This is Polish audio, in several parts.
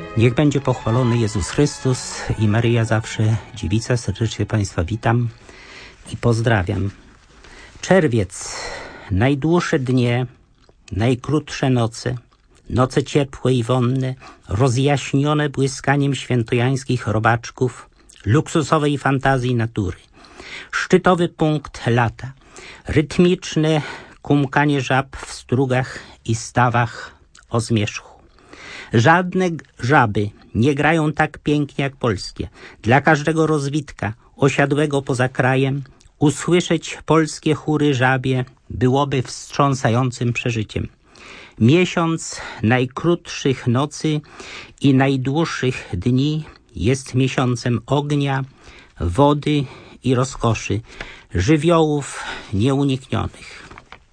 Niech będzie pochwalony Jezus Chrystus i Maryja zawsze dziewica. Serdecznie Państwa witam i pozdrawiam. Czerwiec, najdłuższe dnie, najkrótsze noce, noce ciepłe i wonne, rozjaśnione błyskaniem świętojańskich robaczków, luksusowej fantazji natury. Szczytowy punkt lata, rytmiczne kumkanie żab w strugach i stawach o zmierzchu. Żadne żaby nie grają tak pięknie jak polskie. Dla każdego rozwitka osiadłego poza krajem usłyszeć polskie chóry żabie byłoby wstrząsającym przeżyciem. Miesiąc najkrótszych nocy i najdłuższych dni jest miesiącem ognia, wody i rozkoszy, żywiołów nieuniknionych.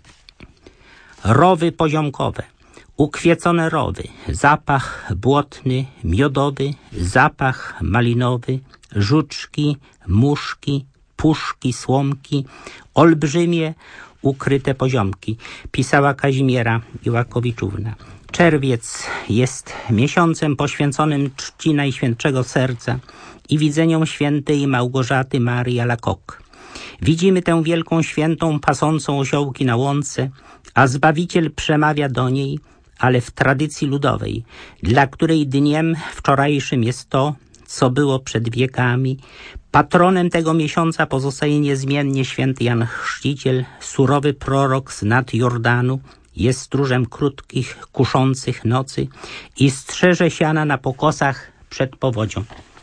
Rowy poziomkowe, ukwiecone rowy, zapach błotny, miodowy, zapach malinowy, żuczki, muszki, puszki, słomki, olbrzymie, ukryte poziomki, pisała Kazimiera Iłakowiczówna. Czerwiec jest miesiącem poświęconym czci Najświętszego Serca i widzeniom świętej Małgorzaty Marii Alacoque. Widzimy tę wielką świętą pasącą osiołki na łące, a Zbawiciel przemawia do niej, ale w tradycji ludowej, dla której dniem wczorajszym jest to, co było przed wiekami. Patronem tego miesiąca pozostaje niezmiennie święty Jan Chrzciciel, surowy prorok z nad Jordanu, jest stróżem krótkich, kuszących nocy i strzeże siana na pokosach przed powodzią.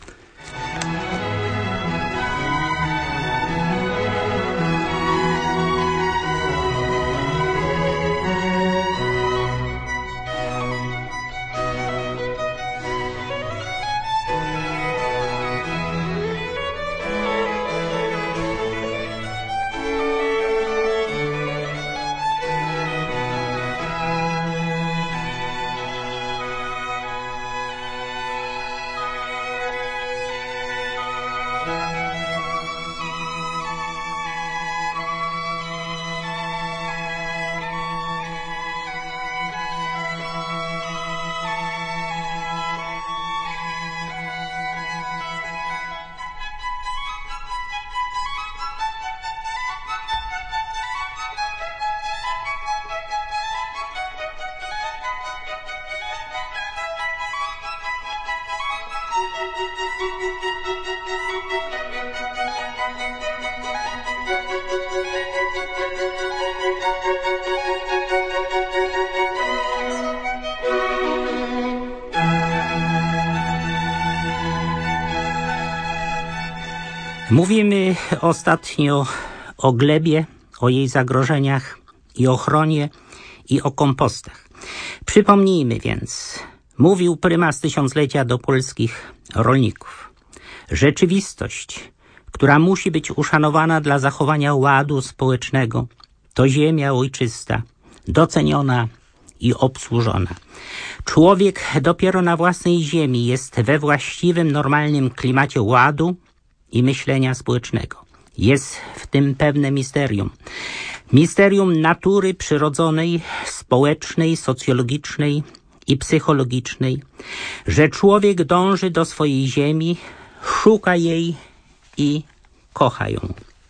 Mówimy ostatnio o glebie, o jej zagrożeniach i ochronie i o kompostach. Przypomnijmy więc, mówił prymas tysiąclecia do polskich rolników. Rzeczywistość, która musi być uszanowana dla zachowania ładu społecznego, to ziemia ojczysta, doceniona i obsłużona. Człowiek dopiero na własnej ziemi jest we właściwym, normalnym klimacie ładu i myślenia społecznego. Jest w tym pewne misterium. Misterium natury przyrodzonej, społecznej, socjologicznej i psychologicznej, że człowiek dąży do swojej ziemi, szuka jej i kocha ją.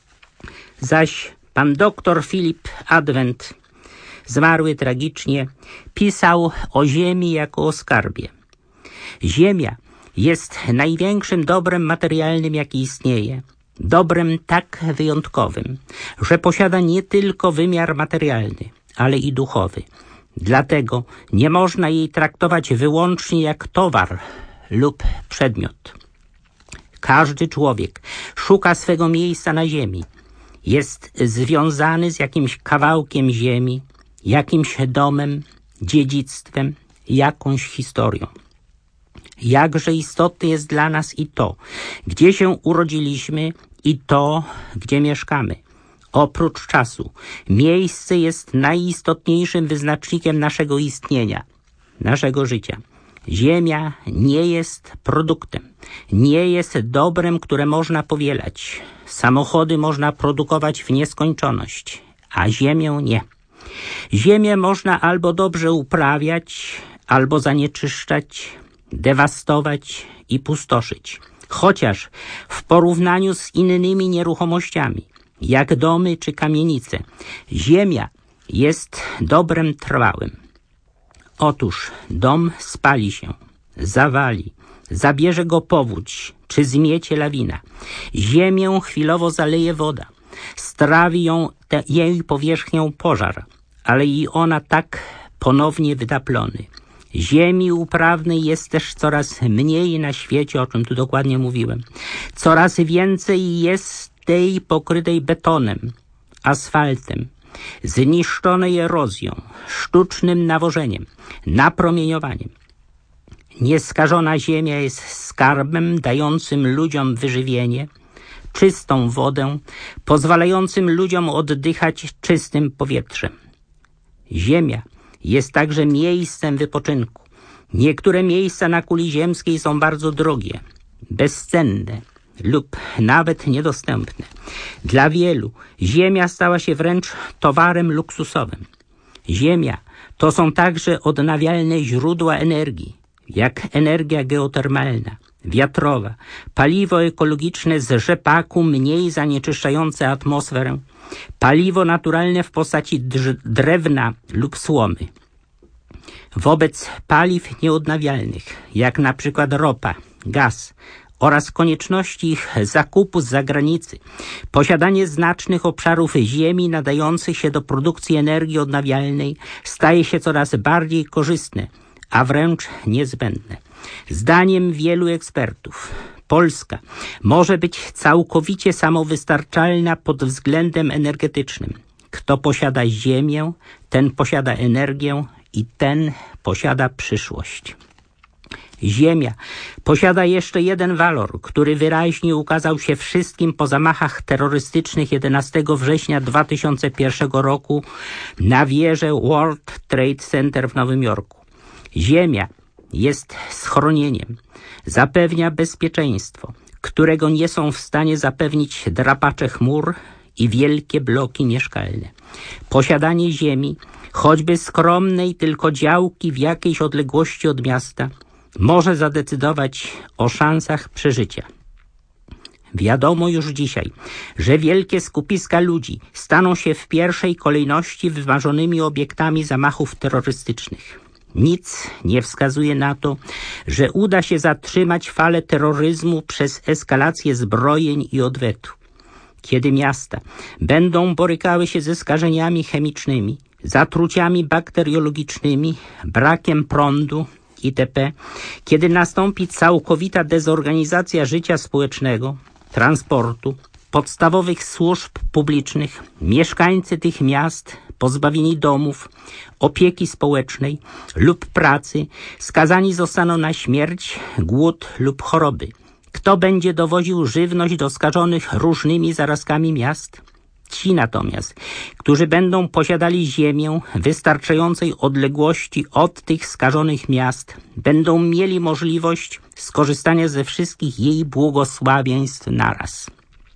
Zaś pan doktor Filip Adwent, zmarły tragicznie, pisał o ziemi jako o skarbie. Ziemia jest największym dobrem materialnym, jaki istnieje. Dobrem tak wyjątkowym, że posiada nie tylko wymiar materialny, ale i duchowy. Dlatego nie można jej traktować wyłącznie jak towar lub przedmiot. Każdy człowiek szuka swego miejsca na ziemi. Jest związany z jakimś kawałkiem ziemi, jakimś domem, dziedzictwem, jakąś historią. Jakże istotne jest dla nas i to, gdzie się urodziliśmy i to, gdzie mieszkamy. Oprócz czasu, miejsce jest najistotniejszym wyznacznikiem naszego istnienia, naszego życia. Ziemia nie jest produktem, nie jest dobrem, które można powielać. Samochody można produkować w nieskończoność, a ziemię nie. Ziemię można albo dobrze uprawiać, albo zanieczyszczać, dewastować i pustoszyć. Chociaż w porównaniu z innymi nieruchomościami, jak domy czy kamienice, ziemia jest dobrem trwałym. Otóż dom spali się, zawali, zabierze go powódź czy zmiecie lawina. Ziemię chwilowo zaleje woda, strawi jej powierzchnią pożar, ale i ona tak ponownie wyda plony. Ziemi uprawnej jest też coraz mniej na świecie, o czym tu dokładnie mówiłem. Coraz więcej jest tej pokrytej betonem, asfaltem, zniszczonej erozją, sztucznym nawożeniem, napromieniowaniem. Nieskażona ziemia jest skarbem dającym ludziom wyżywienie, czystą wodę, pozwalającym ludziom oddychać czystym powietrzem. Ziemia jest także miejscem wypoczynku. Niektóre miejsca na kuli ziemskiej są bardzo drogie, bezcenne lub nawet niedostępne. Dla wielu ziemia stała się wręcz towarem luksusowym. Ziemia to są także odnawialne źródła energii, jak energia geotermalna, wiatrowa, paliwo ekologiczne z rzepaku mniej zanieczyszczające atmosferę, paliwo naturalne w postaci drewna lub słomy. Wobec paliw nieodnawialnych, jak na przykład ropa, gaz oraz konieczności ich zakupu z zagranicy, posiadanie znacznych obszarów ziemi nadających się do produkcji energii odnawialnej staje się coraz bardziej korzystne, a wręcz niezbędne. Zdaniem wielu ekspertów Polska może być całkowicie samowystarczalna pod względem energetycznym. Kto posiada ziemię, ten posiada energię i ten posiada przyszłość. Ziemia posiada jeszcze jeden walor, który wyraźnie ukazał się wszystkim po zamachach terrorystycznych 11 września 2001 roku na wieżę World Trade Center w Nowym Jorku. Ziemia jest schronieniem, zapewnia bezpieczeństwo, którego nie są w stanie zapewnić drapacze chmur i wielkie bloki mieszkalne. Posiadanie ziemi, choćby skromnej tylko działki w jakiejś odległości od miasta, może zadecydować o szansach przeżycia. Wiadomo już dzisiaj, że wielkie skupiska ludzi staną się w pierwszej kolejności wymarzonymi obiektami zamachów terrorystycznych. Nic nie wskazuje na to, że uda się zatrzymać falę terroryzmu przez eskalację zbrojeń i odwetu. Kiedy miasta będą borykały się ze skażeniami chemicznymi, zatruciami bakteriologicznymi, brakiem prądu itp., kiedy nastąpi całkowita dezorganizacja życia społecznego, transportu, podstawowych służb publicznych, mieszkańcy tych miast, pozbawieni domów, opieki społecznej lub pracy, skazani zostaną na śmierć, głód lub choroby. Kto będzie dowoził żywność do skażonych różnymi zarazkami miast? Ci natomiast, którzy będą posiadali ziemię wystarczającej odległości od tych skażonych miast, będą mieli możliwość skorzystania ze wszystkich jej błogosławieństw naraz.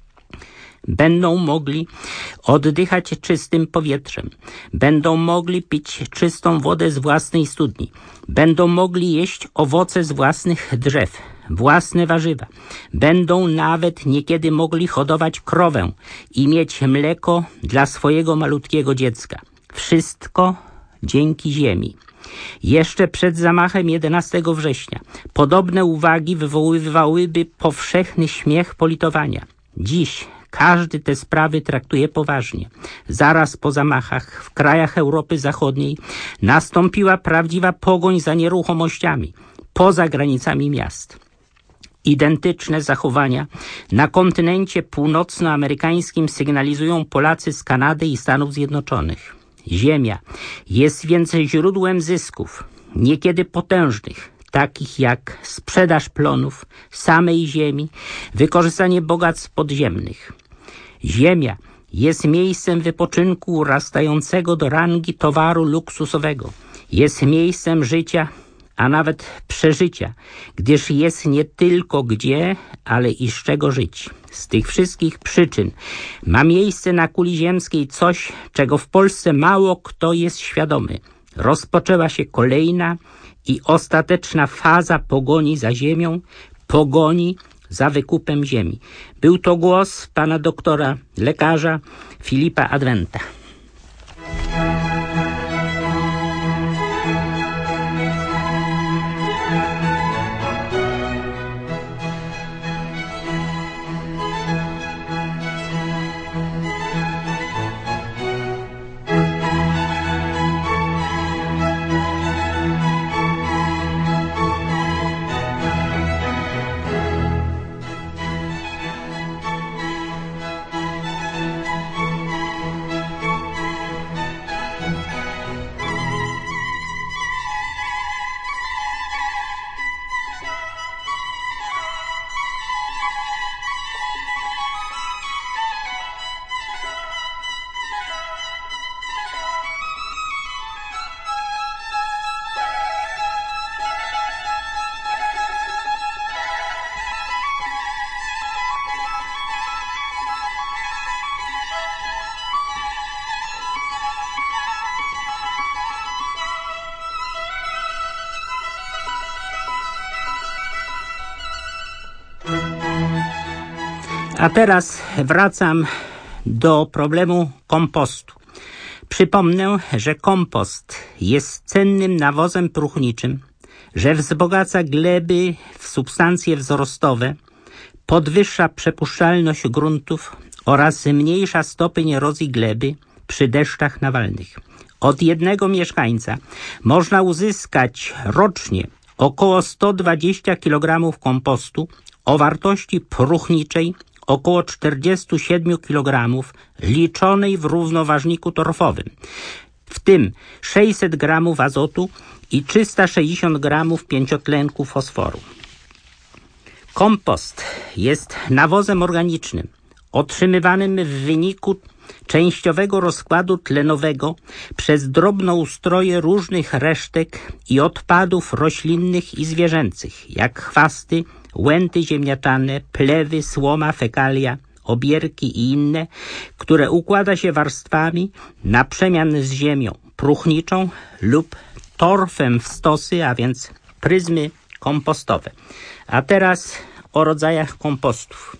Będą mogli oddychać czystym powietrzem, będą mogli pić czystą wodę z własnej studni, będą mogli jeść owoce z własnych drzew, własne warzywa, będą nawet niekiedy mogli hodować krowę i mieć mleko dla swojego malutkiego dziecka. Wszystko dzięki ziemi. Jeszcze przed zamachem 11 września podobne uwagi wywoływałyby powszechny śmiech politowania. Dziś każdy te sprawy traktuje poważnie. Zaraz po zamachach w krajach Europy Zachodniej nastąpiła prawdziwa pogoń za nieruchomościami poza granicami miast. Identyczne zachowania na kontynencie północnoamerykańskim sygnalizują Polacy z Kanady i Stanów Zjednoczonych. Ziemia jest więc źródłem zysków, niekiedy potężnych, takich jak sprzedaż plonów, samej ziemi, wykorzystanie bogactw podziemnych. Ziemia jest miejscem wypoczynku urastającego do rangi towaru luksusowego. Jest miejscem życia, a nawet przeżycia, gdyż jest nie tylko gdzie, ale i z czego żyć. Z tych wszystkich przyczyn ma miejsce na kuli ziemskiej coś, czego w Polsce mało kto jest świadomy. Rozpoczęła się kolejna i ostateczna faza pogoni za ziemią, pogoni za wykupem ziemi. Był to głos pana doktora, lekarza Filipa Adwenta. A teraz wracam do problemu kompostu. Przypomnę, że kompost jest cennym nawozem próchniczym, że wzbogaca gleby w substancje wzrostowe, podwyższa przepuszczalność gruntów oraz zmniejsza stopień erozji gleby przy deszczach nawalnych. Od jednego mieszkańca można uzyskać rocznie około 120 kg kompostu o wartości próchniczej około 47 kg liczonej w równoważniku torfowym, w tym 600 g azotu i 360 g pięciotlenku fosforu. Kompost jest nawozem organicznym otrzymywanym w wyniku częściowego rozkładu tlenowego przez drobnoustroje różnych resztek i odpadów roślinnych i zwierzęcych, jak chwasty, łęty ziemniaczane, plewy, słoma, fekalia, obierki i inne, które układa się warstwami na przemian z ziemią próchniczą lub torfem w stosy, a więc pryzmy kompostowe. A teraz o rodzajach kompostów.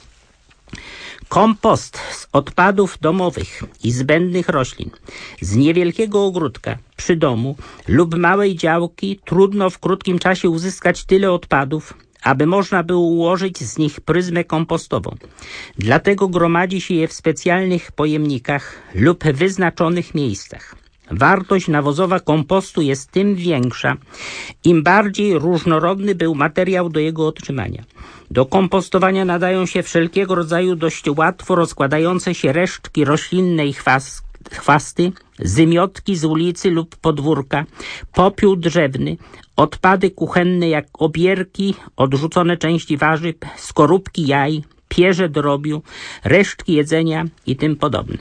Kompost z odpadów domowych i zbędnych roślin, z niewielkiego ogródka przy domu lub małej działki trudno w krótkim czasie uzyskać tyle odpadów, aby można było ułożyć z nich pryzmę kompostową. Dlatego gromadzi się je w specjalnych pojemnikach lub wyznaczonych miejscach. Wartość nawozowa kompostu jest tym większa, im bardziej różnorodny był materiał do jego otrzymania. Do kompostowania nadają się wszelkiego rodzaju dość łatwo rozkładające się resztki roślinnej chwasty, zymiotki z ulicy lub podwórka, popiół drzewny, odpady kuchenne jak obierki, odrzucone części warzyw, skorupki jaj, pierze drobiu, resztki jedzenia i tym podobne.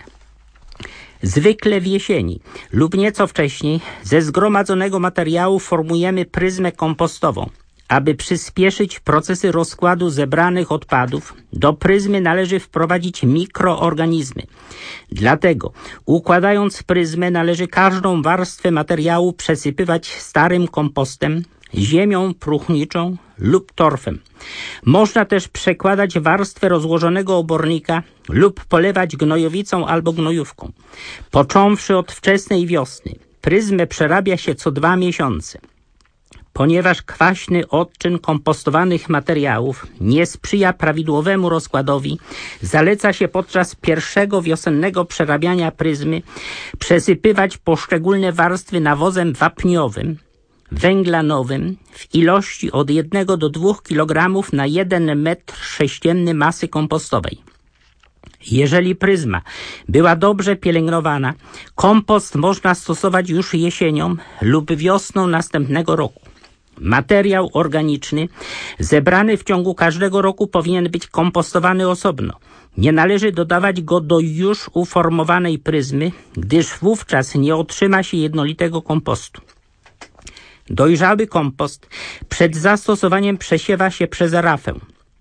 Zwykle w jesieni lub nieco wcześniej ze zgromadzonego materiału formujemy pryzmę kompostową. Aby przyspieszyć procesy rozkładu zebranych odpadów, do pryzmy należy wprowadzić mikroorganizmy. Dlatego, układając pryzmę, należy każdą warstwę materiału przesypywać starym kompostem, ziemią próchniczą lub torfem. Można też przekładać warstwę rozłożonego obornika lub polewać gnojowicą albo gnojówką. Począwszy od wczesnej wiosny, pryzmę przerabia się co 2 miesiące. Ponieważ kwaśny odczyn kompostowanych materiałów nie sprzyja prawidłowemu rozkładowi, zaleca się podczas pierwszego wiosennego przerabiania pryzmy przesypywać poszczególne warstwy nawozem wapniowym, węglanowym w ilości od 1 do 2 kg na 1 m3 masy kompostowej. Jeżeli pryzma była dobrze pielęgnowana, kompost można stosować już jesienią lub wiosną następnego roku. Materiał organiczny zebrany w ciągu każdego roku powinien być kompostowany osobno. Nie należy dodawać go do już uformowanej pryzmy, gdyż wówczas nie otrzyma się jednolitego kompostu. Dojrzały kompost przed zastosowaniem przesiewa się przez rafę.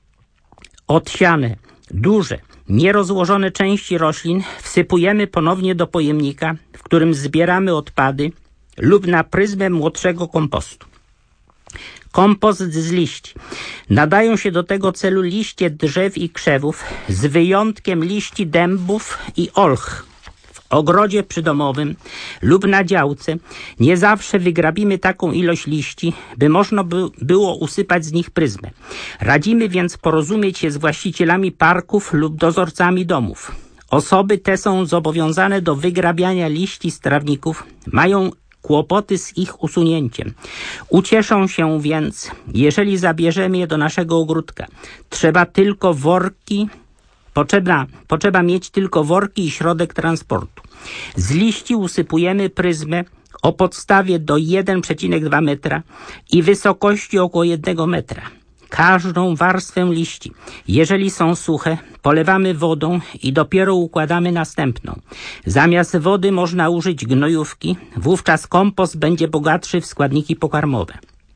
Odsiane, duże, nierozłożone części roślin wsypujemy ponownie do pojemnika, w którym zbieramy odpady lub na pryzmę młodszego kompostu. Kompost z liści. Nadają się do tego celu liście drzew i krzewów, z wyjątkiem liści dębów i olch. W ogrodzie przydomowym lub na działce nie zawsze wygrabimy taką ilość liści, by można było usypać z nich pryzmę. Radzimy więc porozumieć się z właścicielami parków lub dozorcami domów. Osoby te są zobowiązane do wygrabiania liści z trawników, mają kłopoty z ich usunięciem. Ucieszą się więc, jeżeli zabierzemy je do naszego ogródka. Potrzeba mieć tylko worki i środek transportu. Z liści usypujemy pryzmę o podstawie do 1,2 metra i wysokości około 1 metra. Każdą warstwę liści, jeżeli są suche, polewamy wodą i dopiero układamy następną. Zamiast wody można użyć gnojówki, wówczas kompost będzie bogatszy w składniki pokarmowe.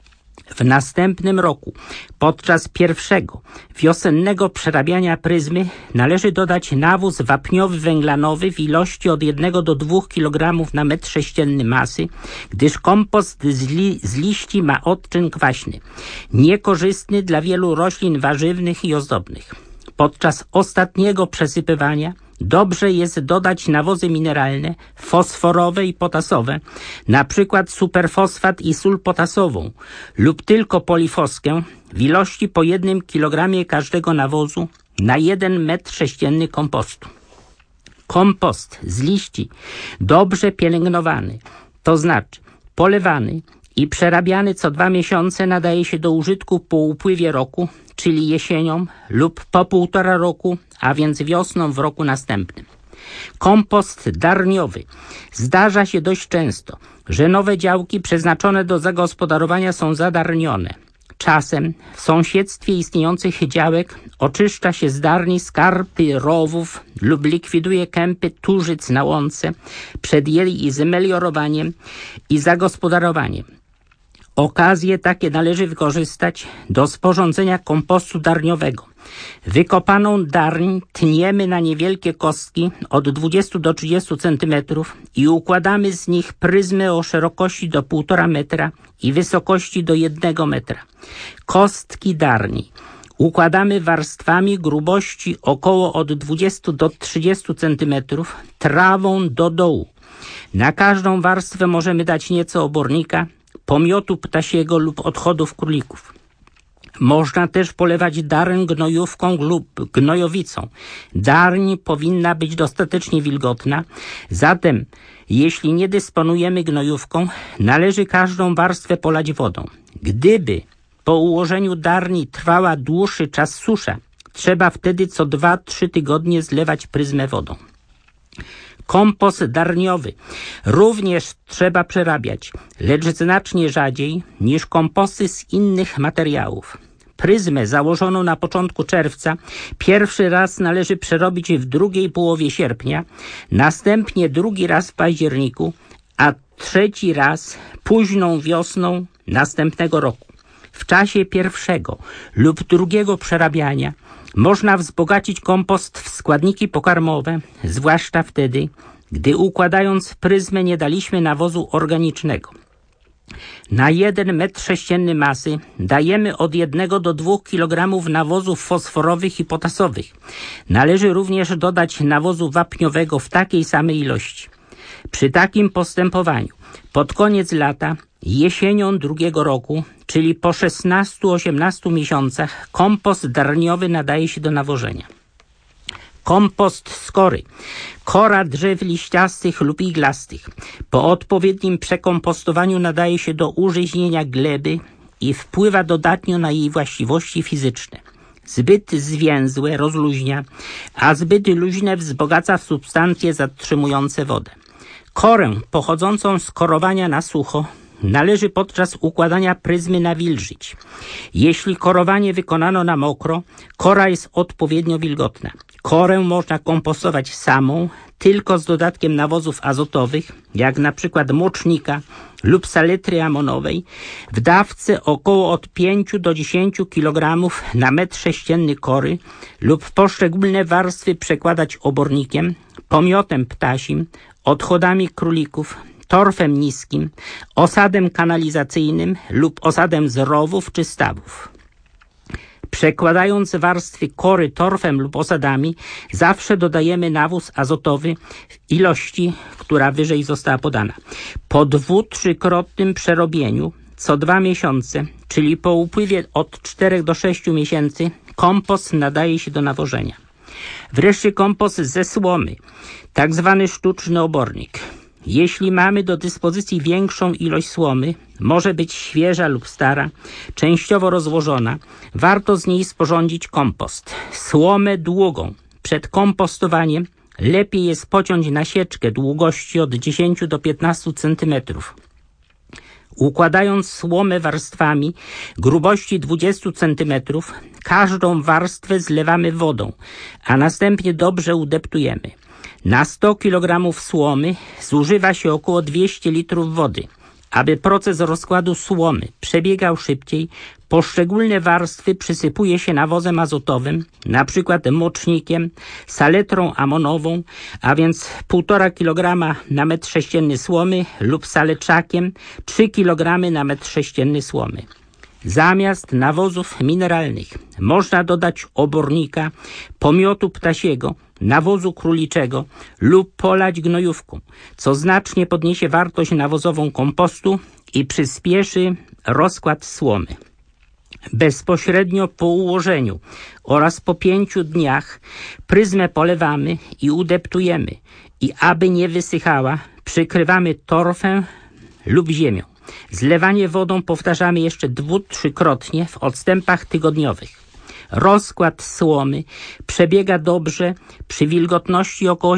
W następnym roku, podczas pierwszego wiosennego przerabiania pryzmy, należy dodać nawóz wapniowy węglanowy w ilości od 1 do 2 kg na metr sześcienny masy, gdyż kompost z liści ma odczyn kwaśny, niekorzystny dla wielu roślin warzywnych i ozdobnych. Podczas ostatniego przesypywania dobrze jest dodać nawozy mineralne, fosforowe i potasowe, na przykład superfosfat i sól potasową lub tylko polifoskę w ilości po 1 kg każdego nawozu na 1 metr sześcienny kompostu. Kompost z liści dobrze pielęgnowany, to znaczy polewany i przerabiany co 2 miesiące nadaje się do użytku po upływie roku, czyli jesienią lub po 1,5 roku, a więc wiosną w roku następnym. Kompost darniowy. Zdarza się dość często, że nowe działki przeznaczone do zagospodarowania są zadarnione. Czasem w sąsiedztwie istniejących działek oczyszcza się z darni skarpy rowów lub likwiduje kępy tużyc na łące przed jej zmeliorowaniem i zagospodarowaniem. Okazje takie należy wykorzystać do sporządzenia kompostu darniowego. Wykopaną darń tniemy na niewielkie kostki od 20 do 30 cm i układamy z nich pryzmę o szerokości do 1,5 metra i wysokości do 1 metra. Kostki darni układamy warstwami grubości około od 20 do 30 cm trawą do dołu. Na każdą warstwę możemy dać nieco obornika, pomiotu ptasiego lub odchodów królików. Można też polewać darń gnojówką lub gnojowicą. Darń powinna być dostatecznie wilgotna, zatem jeśli nie dysponujemy gnojówką, należy każdą warstwę polać wodą. Gdyby po ułożeniu darni trwała dłuższy czas susza, trzeba wtedy co 2-3 tygodnie zlewać pryzmę wodą. Kompost darniowy również trzeba przerabiać, lecz znacznie rzadziej niż komposty z innych materiałów. Pryzmę założoną na początku czerwca pierwszy raz należy przerobić w drugiej połowie sierpnia, następnie drugi raz w październiku, a trzeci raz późną wiosną następnego roku. W czasie pierwszego lub drugiego przerabiania można wzbogacić kompost w składniki pokarmowe, zwłaszcza wtedy, gdy układając pryzmę nie daliśmy nawozu organicznego. Na 1 metr sześcienny masy dajemy od 1 do 2 kg nawozów fosforowych i potasowych. Należy również dodać nawozu wapniowego w takiej samej ilości. Przy takim postępowaniu pod koniec lata, jesienią drugiego roku, czyli po 16-18 miesiącach, kompost darniowy nadaje się do nawożenia. Kompost z kory. Kora drzew liściastych lub iglastych. Po odpowiednim przekompostowaniu nadaje się do użyźnienia gleby i wpływa dodatnio na jej właściwości fizyczne. Zbyt zwięzłe rozluźnia, a zbyt luźne wzbogaca w substancje zatrzymujące wodę. Korę pochodzącą z korowania na sucho należy podczas układania pryzmy nawilżyć. Jeśli korowanie wykonano na mokro, kora jest odpowiednio wilgotna. Korę można kompostować samą, tylko z dodatkiem nawozów azotowych, jak na przykład mocznika lub saletry amonowej, w dawce około od 5 do 10 kg na metr sześcienny kory lub poszczególne warstwy przekładać obornikiem, pomiotem ptasim, odchodami królików, torfem niskim, osadem kanalizacyjnym lub osadem z rowów czy stawów. Przekładając warstwy kory torfem lub osadami, zawsze dodajemy nawóz azotowy w ilości, która wyżej została podana. Po 2-3-krotnym przerobieniu co 2 miesiące, czyli po upływie od 4 do 6 miesięcy, kompost nadaje się do nawożenia. Wreszcie kompost ze słomy, tak zwany sztuczny obornik. Jeśli mamy do dyspozycji większą ilość słomy, może być świeża lub stara, częściowo rozłożona, warto z niej sporządzić kompost. Słomę długą. Przed kompostowaniem lepiej jest pociąć na sieczkę długości od 10 do 15 cm. Układając słomę warstwami grubości 20 cm, każdą warstwę zlewamy wodą, a następnie dobrze udeptujemy. Na 100 kg słomy zużywa się około 200 litrów wody. Aby proces rozkładu słomy przebiegał szybciej, poszczególne warstwy przysypuje się nawozem azotowym, np. mocznikiem, saletrą amonową, a więc 1,5 kg na metr sześcienny słomy lub saleczakiem 3 kg na metr sześcienny słomy. Zamiast nawozów mineralnych można dodać obornika, pomiotu ptasiego, nawozu króliczego lub polać gnojówką, co znacznie podniesie wartość nawozową kompostu i przyspieszy rozkład słomy. Bezpośrednio po ułożeniu oraz po 5 dniach pryzmę polewamy i udeptujemy i aby nie wysychała, przykrywamy torfem lub ziemią. Zlewanie wodą powtarzamy jeszcze 2-3-krotnie w odstępach tygodniowych. Rozkład słomy przebiega dobrze przy wilgotności około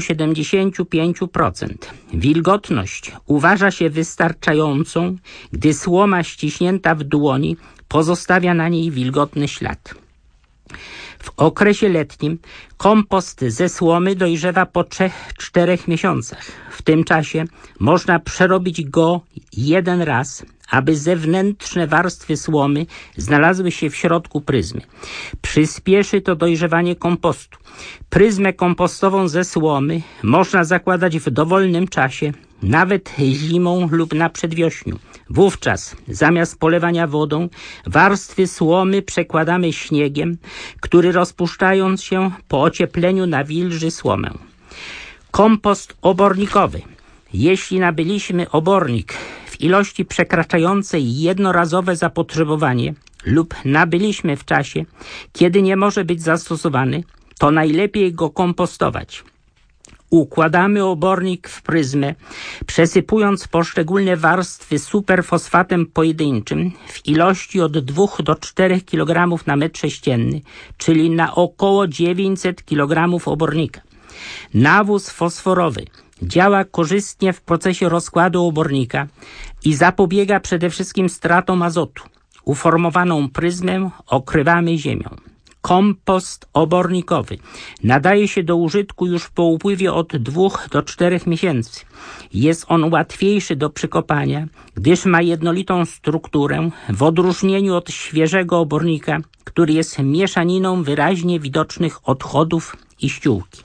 75%. Wilgotność uważa się wystarczającą, gdy słoma ściśnięta w dłoni pozostawia na niej wilgotny ślad. W okresie letnim kompost ze słomy dojrzewa po 3-4 miesiącach. W tym czasie można przerobić go jeden raz, aby zewnętrzne warstwy słomy znalazły się w środku pryzmy. Przyspieszy to dojrzewanie kompostu. Pryzmę kompostową ze słomy można zakładać w dowolnym czasie, nawet zimą lub na przedwiośniu. Wówczas zamiast polewania wodą warstwy słomy przekładamy śniegiem, który rozpuszczając się po ociepleniu nawilży słomę. Kompost obornikowy. Jeśli nabyliśmy obornik w ilości przekraczającej jednorazowe zapotrzebowanie lub nabyliśmy w czasie, kiedy nie może być zastosowany, to najlepiej go kompostować. Układamy obornik w pryzmę, przesypując poszczególne warstwy superfosfatem pojedynczym w ilości od 2 do 4 kg na metr sześcienny, czyli na około 900 kg obornika. Nawóz fosforowy działa korzystnie w procesie rozkładu obornika i zapobiega przede wszystkim stratom azotu. Uformowaną pryzmę okrywamy ziemią. Kompost obornikowy nadaje się do użytku już po upływie od 2 do 4 miesięcy. Jest on łatwiejszy do przykopania, gdyż ma jednolitą strukturę w odróżnieniu od świeżego obornika, który jest mieszaniną wyraźnie widocznych odchodów i ściółki.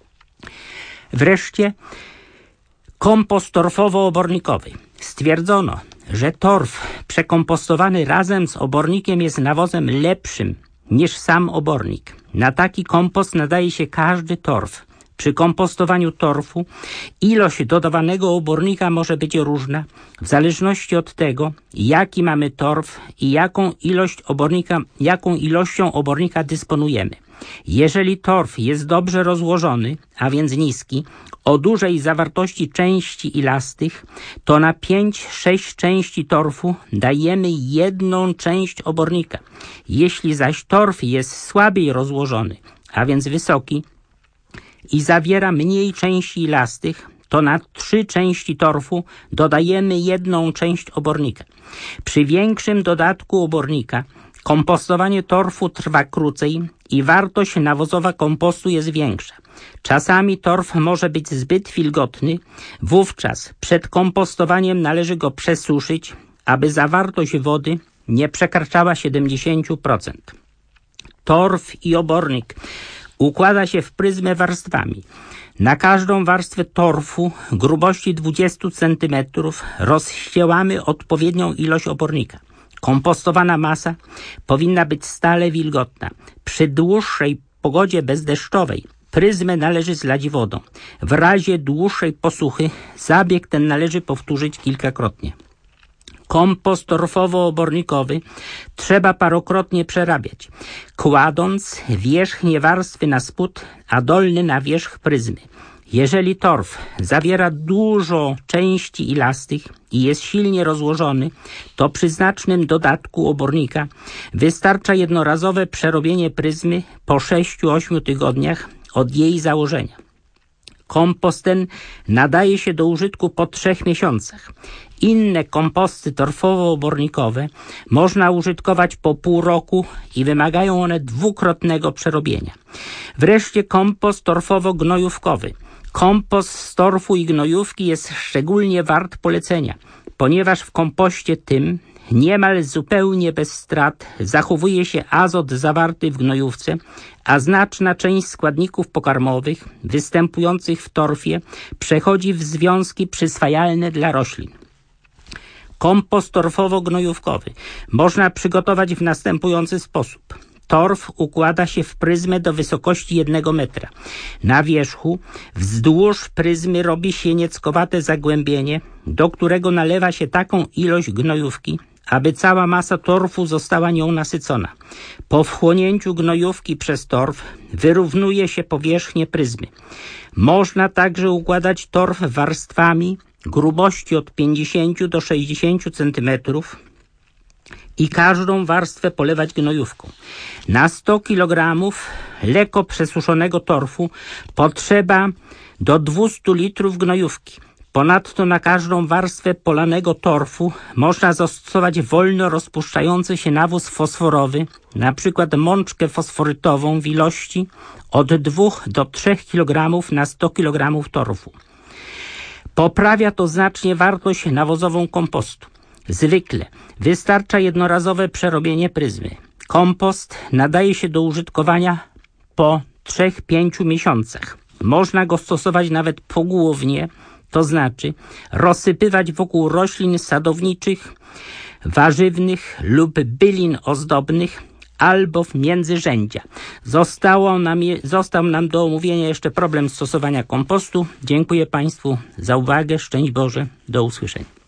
Wreszcie kompost torfowo-obornikowy. Stwierdzono, że torf przekompostowany razem z obornikiem jest nawozem lepszym niż sam obornik. Na taki kompost nadaje się każdy torf. Przy kompostowaniu torfu ilość dodawanego obornika może być różna w zależności od tego, jaki mamy torf i jaką ilością obornika dysponujemy. Jeżeli torf jest dobrze rozłożony, a więc niski, o dużej zawartości części ilastych, to na 5-6 części torfu dajemy 1 część obornika. Jeśli zaś torf jest słabiej rozłożony, a więc wysoki i zawiera mniej części ilastych, to na 3 części torfu dodajemy 1 część obornika. Przy większym dodatku obornika kompostowanie torfu trwa krócej i wartość nawozowa kompostu jest większa. Czasami torf może być zbyt wilgotny, wówczas przed kompostowaniem należy go przesuszyć, aby zawartość wody nie przekraczała 70%. Torf i obornik układa się w pryzmę warstwami. Na każdą warstwę torfu grubości 20 cm rozścielamy odpowiednią ilość obornika. Kompostowana masa powinna być stale wilgotna. Przy dłuższej pogodzie bezdeszczowej pryzmę należy zlać wodą. W razie dłuższej posuchy zabieg ten należy powtórzyć kilkakrotnie. Kompost torfowo-obornikowy trzeba parokrotnie przerabiać, kładąc wierzchnie warstwy na spód, a dolny na wierzch pryzmy. Jeżeli torf zawiera dużo części ilastych i jest silnie rozłożony, to przy znacznym dodatku obornika wystarcza jednorazowe przerobienie pryzmy po 6-8 tygodniach od jej założenia. Kompost ten nadaje się do użytku po 3 miesiącach. Inne komposty torfowo-obornikowe można użytkować po pół roku i wymagają one dwukrotnego przerobienia. Wreszcie kompost torfowo-gnojówkowy. Kompost z torfu i gnojówki jest szczególnie wart polecenia, ponieważ w kompoście tym niemal zupełnie bez strat zachowuje się azot zawarty w gnojówce, a znaczna część składników pokarmowych występujących w torfie przechodzi w związki przyswajalne dla roślin. Kompost torfowo-gnojówkowy można przygotować w następujący sposób. Torf układa się w pryzmę do wysokości 1 metra. Na wierzchu wzdłuż pryzmy robi się nieckowate zagłębienie, do którego nalewa się taką ilość gnojówki, aby cała masa torfu została nią nasycona. Po wchłonięciu gnojówki przez torf wyrównuje się powierzchnię pryzmy. Można także układać torf warstwami grubości od 50 do 60 cm i każdą warstwę polewać gnojówką. Na 100 kg lekko przesuszonego torfu potrzeba do 200 litrów gnojówki. Ponadto na każdą warstwę polanego torfu można zastosować wolno rozpuszczający się nawóz fosforowy, np. mączkę fosforytową w ilości od 2 do 3 kg na 100 kg torfu. Poprawia to znacznie wartość nawozową kompostu. Zwykle wystarcza jednorazowe przerobienie pryzmy. Kompost nadaje się do użytkowania po 3-5 miesiącach. Można go stosować nawet pogłownie, to znaczy rozsypywać wokół roślin sadowniczych, warzywnych lub bylin ozdobnych albo w międzyrzędzia. Został nam do omówienia jeszcze problem stosowania kompostu. Dziękuję Państwu za uwagę. Szczęść Boże. Do usłyszenia.